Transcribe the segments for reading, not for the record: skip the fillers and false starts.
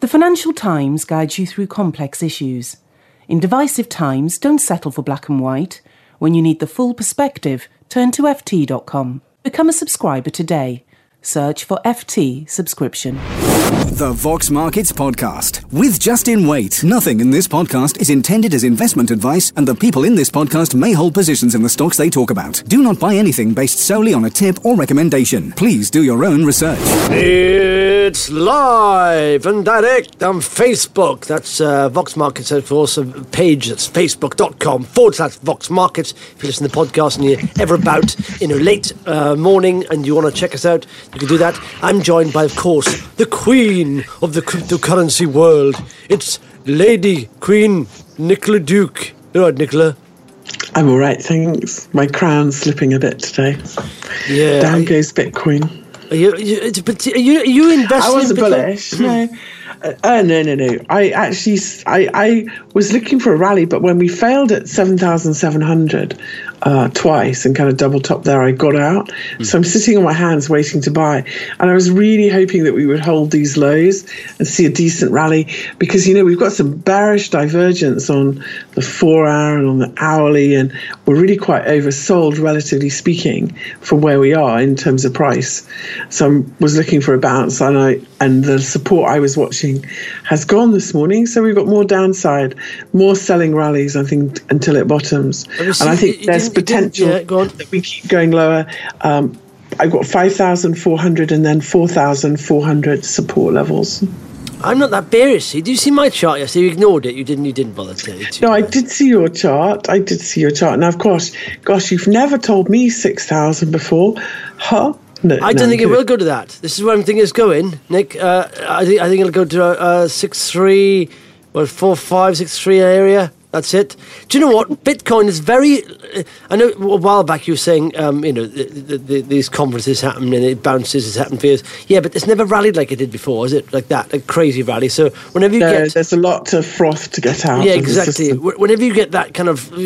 The Financial Times guides you through complex issues. In divisive times, don't settle for black and white. When you need the full perspective, turn to ft.com. Become a subscriber today. Search for FT subscription. The Vox Markets Podcast with Justin Waite. Nothing in this podcast is intended as investment advice, and the people in this podcast may hold positions in the stocks they talk about. Do not buy anything based solely on a tip or recommendation. Please do your own research. It's live and direct on Facebook. That's Vox Markets, of course, a page that's facebook.com/Vox Markets. If you listen to the podcast and you're ever about in a late morning and you want to check us out, you can do that. I'm joined by, of course, the queen of the cryptocurrency world. It's Lady Queen Nicola Duke. You all right, Nicola? I'm all right, thanks. My crown's slipping a bit today. Yeah. Down goes Bitcoin. Are you investing? I wasn't in Bitcoin? bullish. No. No. I was looking for a rally, but when we failed at 7,700 twice and kind of double top there, I got out. So I'm sitting on my hands waiting to buy. And I was really hoping that we would hold these lows and see a decent rally because, we've got some bearish divergence on the 4-hour and on the hourly, and we're really quite oversold, relatively speaking, for where we are in terms of price. So I was looking for a bounce, and the support I was watching has gone this morning. So we've got more downside, more selling rallies, I think, until it bottoms. And I think there's potential that we keep going lower. I've got 5,400 and then 4,400 support levels. I'm not that bearish. Did you see my chart yesterday? You ignored it. You didn't bother to. No, I did see your chart. Now, of course, you've never told me 6,000 before. Huh? No, I don't think it will go to that. This is where I'm thinking it's going, Nick. I think it'll go to 6.3, 4.5, 6.3 area. That's it. Do you know what? Bitcoin is very... I know a while back you were saying, these conferences happen and it bounces, it's happened for years. Yeah, but it's never rallied like it did before, is it? Like that, a crazy rally. So whenever you get... there's a lot of froth to get out. Yeah, exactly. Whenever you get that kind of,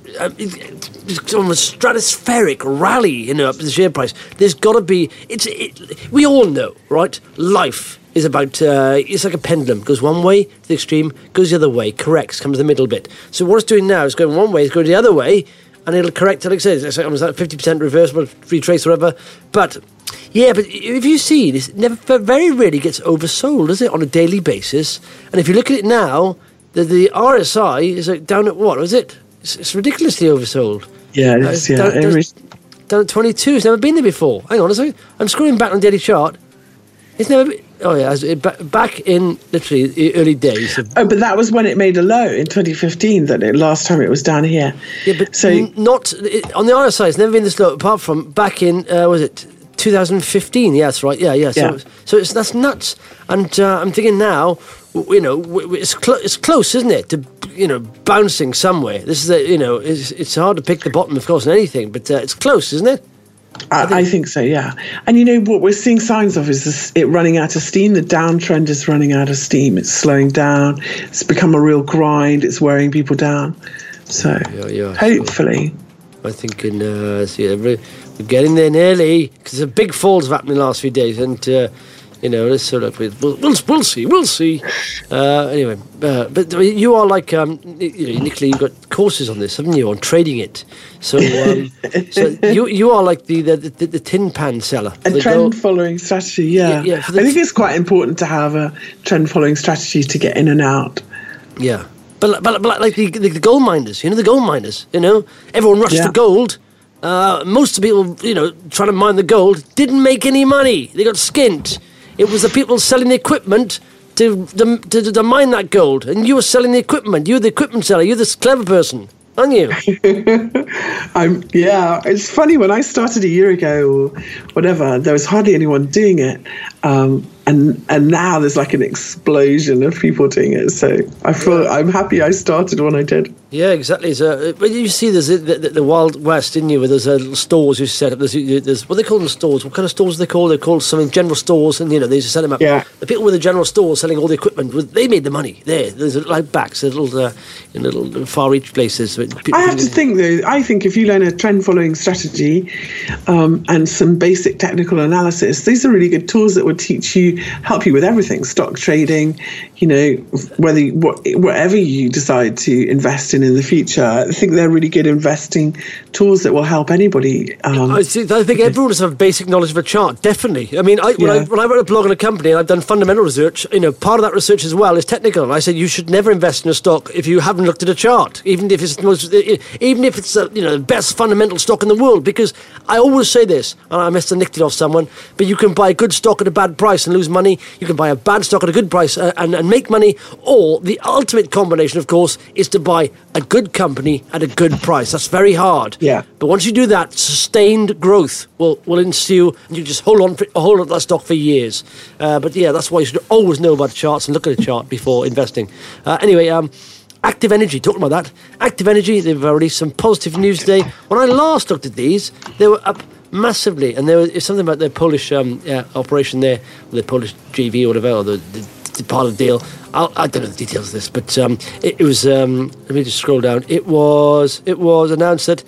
it's almost stratospheric rally, up the share price, there's got to be... we all know, right? Life is about, it's like a pendulum. Goes one way to the extreme, goes the other way, corrects, comes to the middle bit. So what it's doing now is going one way, it's going the other way, and it'll correct, like I said, it's almost like 50% reversible, retrace, whatever. But if you see, this never very rarely gets oversold, does it, on a daily basis? And if you look at it now, the RSI is down at what, is it? It's ridiculously oversold. Yeah, it is, down at 22, it's never been there before. Hang on a second, I'm scrolling back on the daily chart. It's never been... Oh, yeah, back in literally the early days. But that was when it made a low in 2015, last time it was down here. Yeah, but on the RSI, it's never been this low, apart from back in, 2015? Yeah, that's right, yeah. So that's nuts. And I'm thinking now, it's close, isn't it, to, bouncing somewhere. This is, it's hard to pick the bottom, of course, in anything, but it's close, isn't it? I think so, yeah. And what we're seeing signs of is it running out of steam. The downtrend is running out of steam. It's slowing down. It's become a real grind. It's wearing people down. So hopefully. I'm thinking, we're getting there nearly, because the big falls have happened in the last few days, and let's sort of we'll see. Anyway, but you are like Nicola, you've got courses on this, haven't you, on trading it? So you are like the tin pan seller. A trend following strategy, yeah. I think it's quite important to have a trend following strategy to get in and out. Yeah, but like the gold miners, the gold miners, everyone rushed for gold. Most of the people, trying to mine the gold didn't make any money. They got skint. It was the people selling the equipment to mine that gold, and you were selling the equipment. You're the equipment seller. You're this clever person, aren't you? It's funny, when I started a year ago or whatever, there was hardly anyone doing it. And now there's like an explosion of people doing it. So I'm happy I started when I did. Yeah, exactly. So, but you see, there's the Wild West, didn't you? Where there's stores you set up. There's what they call them stores. What kind of stores are they called? They're called something general stores, and they used to set them up. Yeah. The people with the general stores selling all the equipment, they made the money. There's like backs, little far reach places. I have to think though. I think if you learn a trend following strategy and some basic technical analysis, these are really good tools that would help you with everything: stock trading, whatever you decide to invest in the future, I think they're really good investing tools that will help anybody. I think everyone has a basic knowledge of a chart, definitely. I mean, when I wrote a blog on a company and I've done fundamental research, part of that research as well is technical. And I said you should never invest in a stock if you haven't looked at a chart, even if it's the best fundamental stock in the world. Because I always say this, and I must have nicked it off someone, but you can buy a good stock at a bad price and lose money. You can buy a bad stock at a good price and make money. Or the ultimate combination, of course, is to buy a good company at a good price. That's very hard. Yeah. But once you do that, sustained growth will ensue, and you just hold on to that stock for years. But yeah, that's why you should always know about charts and look at a chart before investing. Anyway, Active Energy, talking about that. Active Energy, they've released some positive news today. When I last looked at these, they were up massively, and there was something about their Polish operation there, or their Polish JV or whatever, or the part of the deal. I don't know the details of this, but it was. Let me just scroll down. It was announced that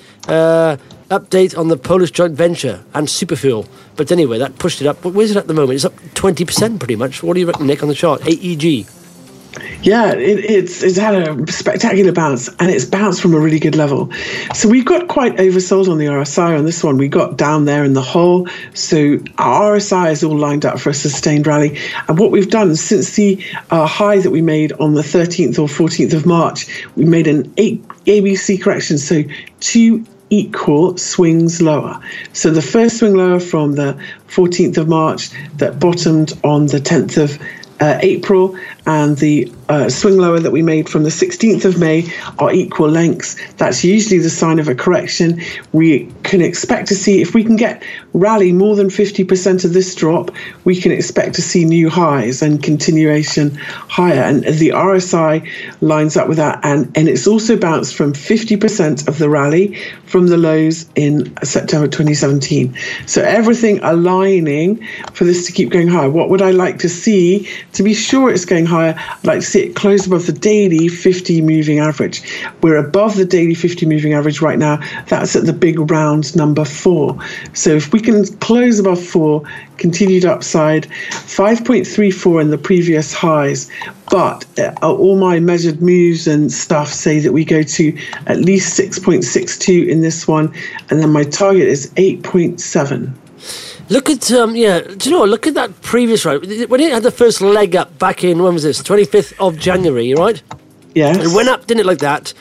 update on the Polish joint venture and Superfuel. But anyway, that pushed it up. But where's it at the moment? It's up 20% pretty much. What do you reckon, Nick, on the chart? AEG. Yeah, it's had a spectacular bounce, and it's bounced from a really good level. So we've got quite oversold on the RSI on this one. We got down there in the hole, so our RSI is all lined up for a sustained rally. And what we've done since the high that we made on the 13th or 14th of March, we made an ABC correction, so 2 equal swings lower. So the first swing lower from the 14th of March that bottomed on the 10th of April, and the swing lower that we made from the 16th of May are equal lengths. That's usually the sign of a correction. We can expect to see, if we can get rally more than 50% of this drop, we can expect to see new highs and continuation higher. And the RSI lines up with that. And it's also bounced from 50% of the rally from the lows in September 2017. So everything aligning for this to keep going higher. What would I like to see to be sure it's going higher? I'd like to see it close above the daily 50 moving average. We're above the daily 50 moving average right now. That's at the big round number 4. So if we can close above 4, continued upside, 5.34 in the previous highs. But all my measured moves and stuff say that we go to at least 6.62 in this one. And then my target is 8.7. Look at, do you know, look at that previous ride. When it had the first leg up back in, when was this? 25th of January, right? Yes. It went up, didn't it, like that?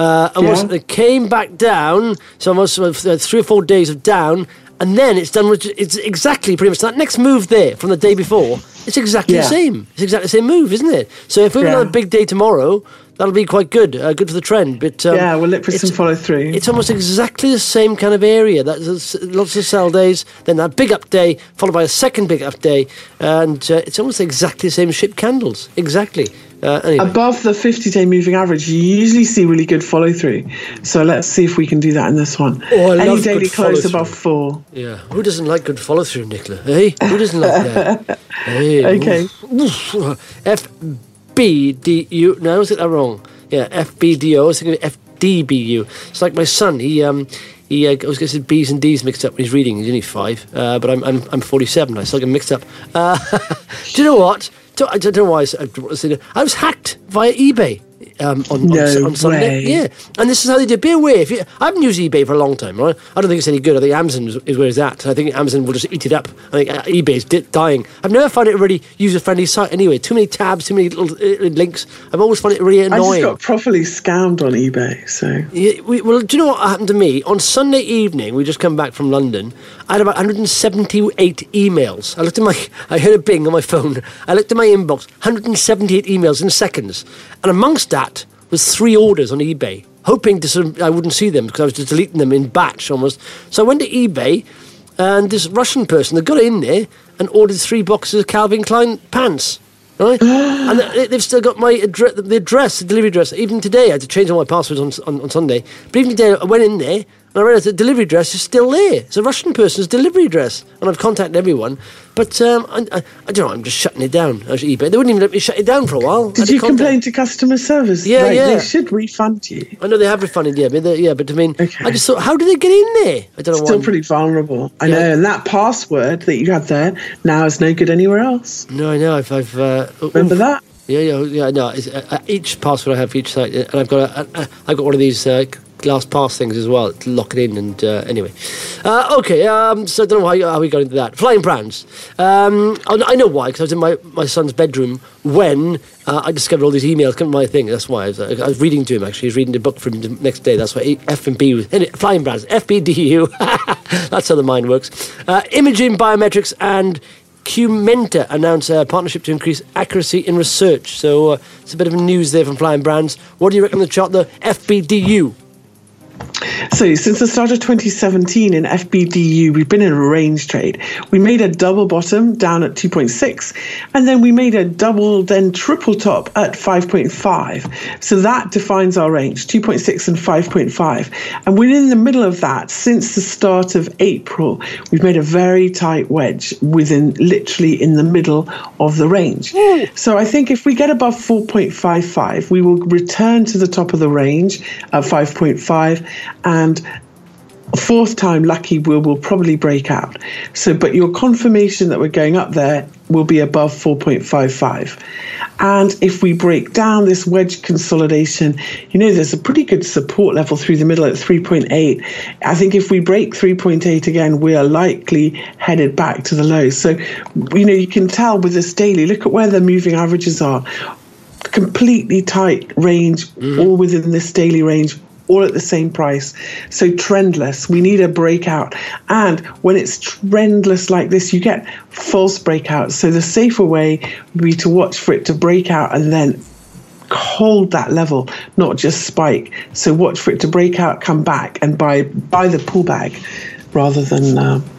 It came back down, so almost 3 or 4 days of down, and then it's done, it's exactly pretty much that next move there from the day before. It's exactly the same. It's exactly the same move, isn't it? So if we have another big day tomorrow, that'll be quite good, good for the trend. But we'll look for some follow through. It's almost exactly the same kind of area. That's lots of sell days, then that big up day, followed by a second big up day, and it's almost exactly the same shape candles. Exactly. Anyway. Above the 50-day moving average, you usually see really good follow through. So let's see if we can do that in this one. Any daily close above 4. Yeah. Who doesn't like good follow through, Nicola? Hey, who doesn't like that? Hey. Okay. FBDU. No, I was that wrong. Yeah, FBDO. I was thinking FDBU. It's like my son. He always gets his B's and D's mixed up when he's reading. He's only 5, but I'm 47. I still get mixed up. Do you know what? I don't know why I was hacked via eBay on Sunday. Yeah, and this is how they do. Be aware. I haven't used eBay for a long time, right? I don't think it's any good. I think Amazon is where it's at. I think Amazon will just eat it up. I think eBay's dying. I've never found it a really user-friendly site anyway. Too many tabs, too many little links. I've always found it really annoying. I just got properly scammed on eBay. So well, do you know what happened to me? On Sunday evening, we just come back from London. I had about 178 emails. I heard a bing on my phone. I looked at my inbox, 178 emails in seconds. And amongst that was 3 orders on eBay, hoping I wouldn't see them because I was just deleting them in batch almost. So I went to eBay, and this Russian person, they got in there and ordered 3 boxes of Calvin Klein pants. Right? And they've still got my the delivery address. Even today, I had to change all my passwords on Sunday. But even today, I went in there, and I realised the delivery address is still there. It's a Russian person's delivery address. And I've contacted everyone. But I don't know, I'm just shutting it down. eBay. They wouldn't even let me shut it down for a while. Did you complain to customer service? Yeah, They should refund you. I know they have refunded, but I mean, I just thought, how did they get in there? I don't know. Still pretty vulnerable. I know, and that password that you had there now is no good anywhere else. No, I know. I've remember that? Yeah. No, each password I have for each site, and I've got one of these glass pass things as well to lock it in. And anyway, okay. So I don't know how we got into that. Flying Brands. I know why, because I was in my son's bedroom when I discovered all these emails coming to my thing. That's why I was reading to him. Actually, he was reading the book for him the next day. That's why F&B was Flying Brands. FBDU. That's how the mind works. Imaging Biometrics and Qmenta announce a partnership to increase accuracy in research. So it's a bit of news there from Flying Brands. What do you reckon on the chart, the FBDU? So since the start of 2017 in FBDU, we've been in a range trade. We made a double bottom down at 2.6, and then we made a double, then triple top at 5.5. So that defines our range, 2.6 and 5.5. And within the middle of that, since the start of April, we've made a very tight wedge literally in the middle of the range. So I think if we get above 4.55, we will return to the top of the range at 5.5. And fourth time lucky, we'll probably break out. So, but your confirmation that we're going up there will be above 4.55. And if we break down this wedge consolidation, there's a pretty good support level through the middle at 3.8. I think if we break 3.8 again, we are likely headed back to the low. So, you can tell with this daily, look at where the moving averages are. Completely tight range, all within this daily range, all at the same price. So trendless. We need a breakout. And when it's trendless like this, you get false breakouts. So the safer way would be to watch for it to break out and then hold that level, not just spike. So watch for it to break out, come back, and buy the pullback rather than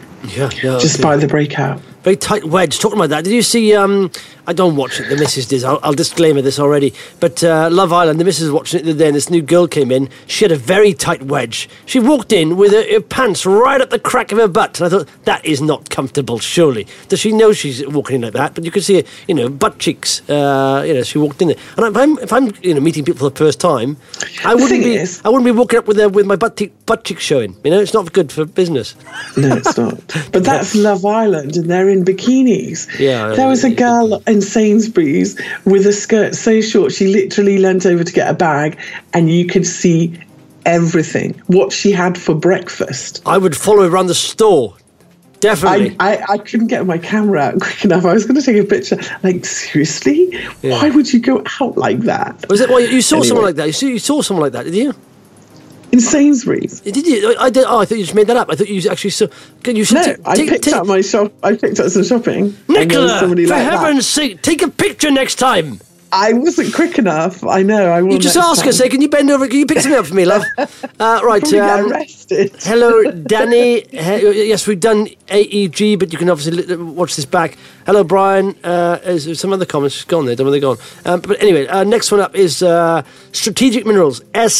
just buy the breakout. Very tight wedge. Talking about that, did you see, I don't watch it, the missus did, I'll disclaimer this already, but Love Island, the missus was watching it the other day and this new girl came in, she had a very tight wedge. She walked in with her pants right up the crack of her butt, and I thought, that is not comfortable, surely. Does she know she's walking in like that? But you could see her, butt cheeks, she walked in there. And if I'm meeting people for the first time, I wouldn't be walking up with my butt cheeks showing. It's not good for business. No, it's not. But that's Love Island, and they're in bikinis. Yeah, there was a girl in Sainsbury's with a skirt so short she literally leant over to get a bag, and you could see everything. What she had for breakfast. I would follow her around the store. Definitely. I couldn't get my camera out quick enough. I was going to take a picture. Like, seriously? Yeah. Why would you go out like that? Was it? Well, you saw someone like that. You saw someone like that, did you? In Sainsbury's. Did you? I did. Oh, I thought you just made that up. I thought you actually saw. I picked up my shop. I picked up some shopping. Nicola, for heaven's sake, take a picture next time. I wasn't quick enough. I know. I will. You just ask her, say, can you bend over? Can you pick something up for me, love? Right. Get arrested. Hello, Danny. Yes, we've done AEG, but you can obviously watch this back. Hello, Brian. There's some other comments just gone there. Don't know where they're gone. But anyway, next one up is Strategic Minerals,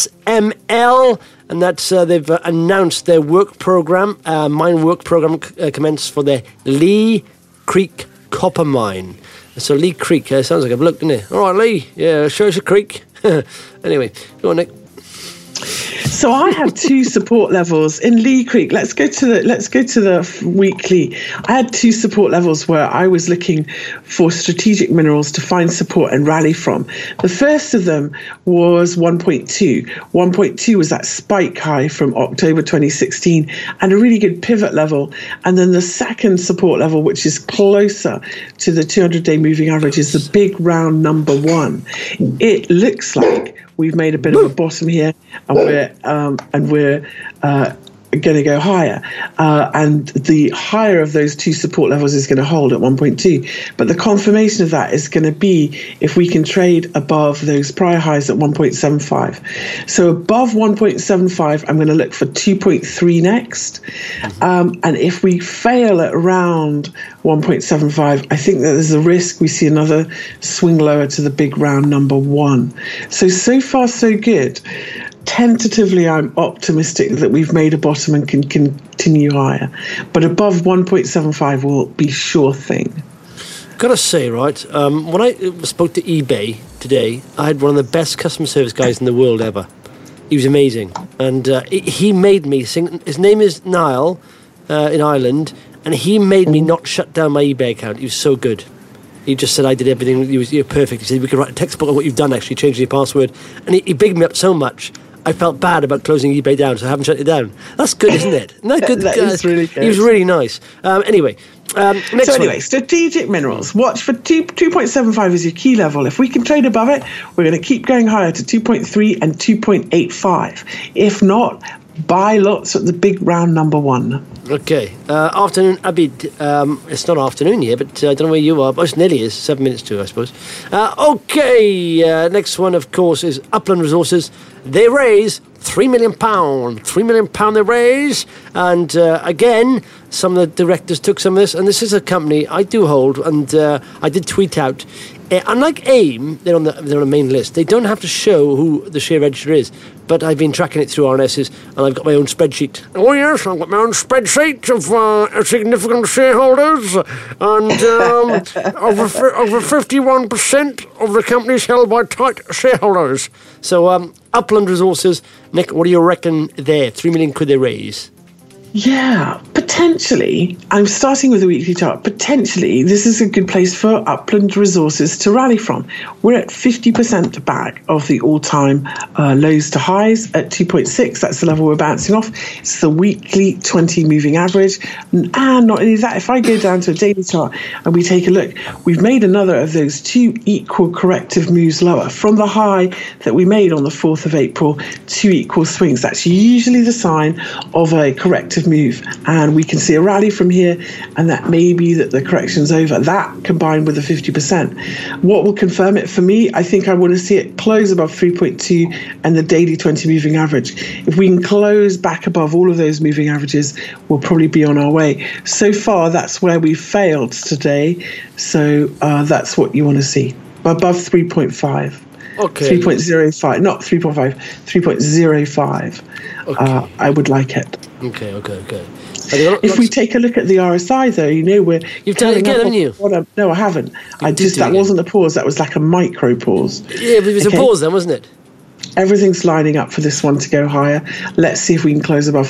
SML. And that's they've announced their work program, mine work program commenced for their Lee Creek copper mine. So Lee Creek sounds like a bloke, doesn't it? All right, Lee. Yeah, show us a creek. Anyway, go on, Nick. So I had two support levels in Lee Creek. Let's go to the weekly. I had two support levels where I was looking for Strategic Minerals to find support and rally from. The first of them was 1.2. 1.2 was that spike high from October 2016 and a really good pivot level. And then the second support level, which is closer to the 200-day moving average, is the big round number 1. It looks like we've made a bit of a bottom here, and we're going to go higher. And the higher of those two support levels is going to hold at 1.2. But the confirmation of that is going to be if we can trade above those prior highs at 1.75. So above 1.75, I'm going to look for 2.3 next. And if we fail at around 1.75, I think that there's a risk we see another swing lower to the big round number 1. So far, so good. Tentatively, I'm optimistic that we've made a bottom and can continue higher. But above 1.75 will be sure thing. Gotta say, right, when I spoke to eBay today, I had one of the best customer service guys in the world ever. He was amazing. And he made me sing. His name is Niall in Ireland, and he made me not shut down my eBay account. He was so good. He just said I did everything. You're perfect. He said we could write a textbook on what you've done. Actually, changing your password, and he bigged me up so much. I felt bad about closing eBay down, so I haven't shut it down. That's good, isn't it? Isn't that good? That is really good. He was really nice. Anyway, next one. Strategic Minerals. Watch for 2.75 is your key level. If we can trade above it, we're going to keep going higher to 2.3 and 2.85. If not, buy lots at the big round number 1. Okay. Afternoon, Abid. It's not afternoon yet, but I don't know where you are. But it nearly is. 7 minutes to, I suppose. Okay. Next one, of course, is Upland Resources. They raise £3 million. £3 million they raise. And again, some of the directors took some of this. And this is a company I do hold. And I did tweet out. Unlike AIM, they're on the main list. They don't have to show who the share register is. But I've been tracking it through RNSs, and I've got my own spreadsheet. Oh yes, I've got my own spreadsheet of significant shareholders, and over 51% of the companies held by tight shareholders. So Upland Resources, Nick, what do you reckon there? 3 million could they raise? Yeah, potentially. I'm starting with the weekly chart. Potentially, this is a good place for Upland Resources to rally from. We're at 50% back of the all-time lows to highs at 2.6. That's the level we're bouncing off. It's the weekly 20 moving average. And not only that, if I go down to a daily chart and we take a look, we've made another of those 2 equal corrective moves lower. From the high that we made on the 4th of April, 2 equal swings. That's usually the sign of a corrective move, and we can see a rally from here, and that may be that the correction's over. That combined with the 50%. What will confirm it for me? I think I want to see it close above 3.2 and the daily 20 moving average. If we can close back above all of those moving averages, we'll probably be on our way. So far, that's where we failed today. So that's what you want to see. Above 3.5. Okay. 3.05, not 3.5, 3.05. Okay. I would like it. Okay. If we take a look at the RSI, though, you've done it again, haven't you? No, I haven't. That wasn't a pause. That was like a micro pause. Yeah, but it was a pause then, wasn't it? Everything's lining up for this one to go higher. Let's see if we can close above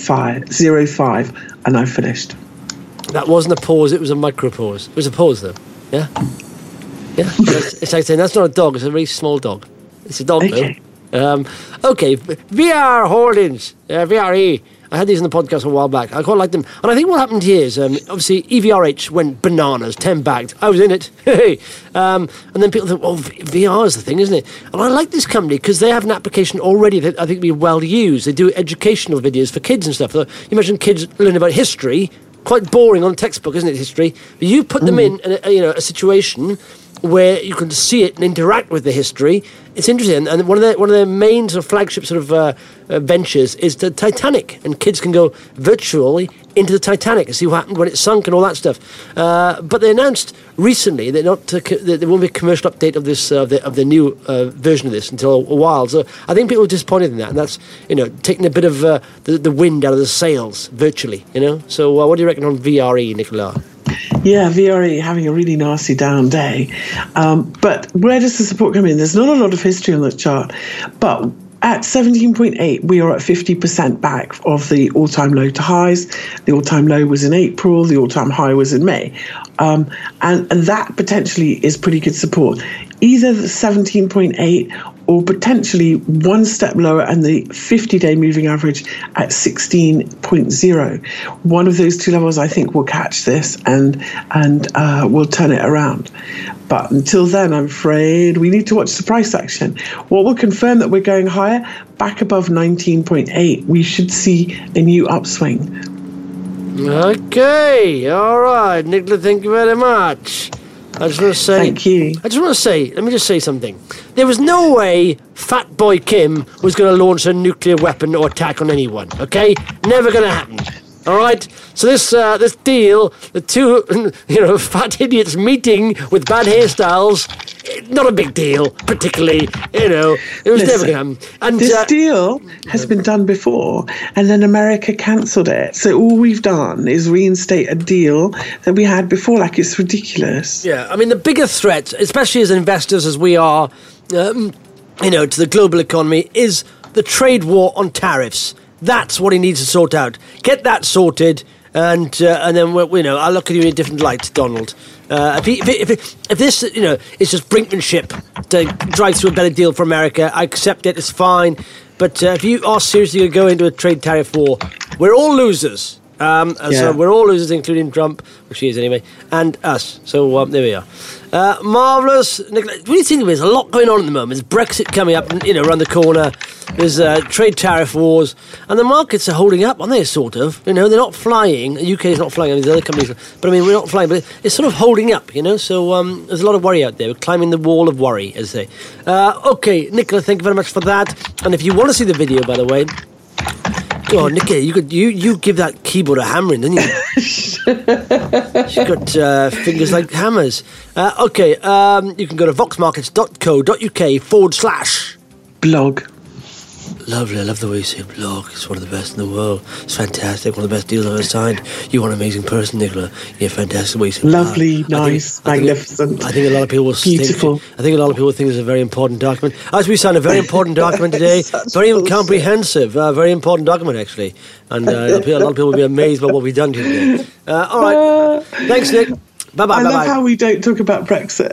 3.05, and I've finished. That wasn't a pause. It was a micro pause. It was a pause, though. Yeah. Yeah. It's like saying that's not a dog. It's a very small dog. It's a dog, okay. though. Okay. VR Holdings, VRE. I had these on the podcast a while back. I quite like them. And I think what happened here is, obviously, EVRH went bananas, 10 bagged. I was in it. And then people thought, VR is the thing, isn't it? And I like this company because they have an application already that I think would be well used. They do educational videos for kids and stuff. So you imagine kids learning about history. Quite boring on textbook, isn't it, history? But you put them in a situation where you can see it and interact with the history. It's interesting, and one of their main sort of flagship sort of ventures is the Titanic, and kids can go virtually into the Titanic and see what happened when it sunk and all that stuff. But they announced recently that there won't be a commercial update of this of the new version of this until a while. So I think people are disappointed in that, and that's taking a bit of the wind out of the sails virtually. So what do you reckon on VRE, Nicola? Yeah, VRE having a really nasty down day. But where does the support come in? There's not a lot of history on the chart. But at 17.8, we are at 50% back of the all-time low to highs. The all-time low was in April. The all-time high was in May. And that potentially is pretty good support. Either the 17.8 or potentially one step lower and the 50-day moving average at 16.0. One of those two levels, I think, will catch this and will turn it around. But until then, I'm afraid we need to watch the price action. What will confirm that we're going higher? Back above 19.8, we should see a new upswing. Okay, all right, Nicola, thank you very much. I just want to say... Thank you. Let me just say something. There was no way Fat Boy Kim was going to launch a nuclear weapon or attack on anyone, okay? Never going to happen. All right? So this deal, the two, fat idiots meeting with bad hairstyles, not a big deal, particularly, it was never going to happen. And this deal has been done before, and then America cancelled it. So all we've done is reinstate a deal that we had before. Like, it's ridiculous. Yeah, I mean, the bigger threat, especially as investors as we are, to the global economy, is the trade war on tariffs. That's what he needs to sort out. Get that sorted, and then I'll look at you in a different light, Donald. If this is just brinkmanship to drive through a better deal for America, I accept it. It's fine. But if you are seriously going to go into a trade tariff war, we're all losers. So we're all losers, including Trump, which he is anyway, and us. So there we are. Marvellous. Nicola, what do you think? There's a lot going on at the moment. There's Brexit coming up, around the corner. There's trade tariff wars, and the markets are holding up, aren't they? Sort of. They're not flying. The UK is not flying. These other companies, but I mean, we're not flying. But it's sort of holding up. So there's a lot of worry out there. We're climbing the wall of worry, as they say. Okay, Nicola, thank you very much for that. And if you want to see the video, by the way. Oh, Nicky, you give that keyboard a hammering, didn't you? She's got fingers like hammers. Okay, you can go to voxmarkets.co.uk/blog. Lovely, I love the way you say blog. It's one of the best in the world. It's fantastic, one of the best deals I've ever signed. You are an amazing person, Nicola. You're fantastic the way you say lovely, nice, magnificent. I think a lot of people beautiful. I think a lot of people think it's a very important document. As we signed a very important document today, very comprehensive, very important document actually. And a lot of people will be amazed by what we've done today. All right, thanks, Nick. Bye-bye. I love how we don't talk about Brexit.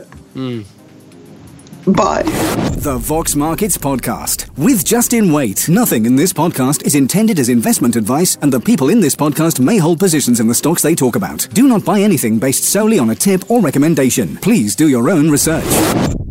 Bye. The Vox Markets Podcast with Justin Waite. Nothing in this podcast is intended as investment advice, and the people in this podcast may hold positions in the stocks they talk about. Do not buy anything based solely on a tip or recommendation. Please do your own research.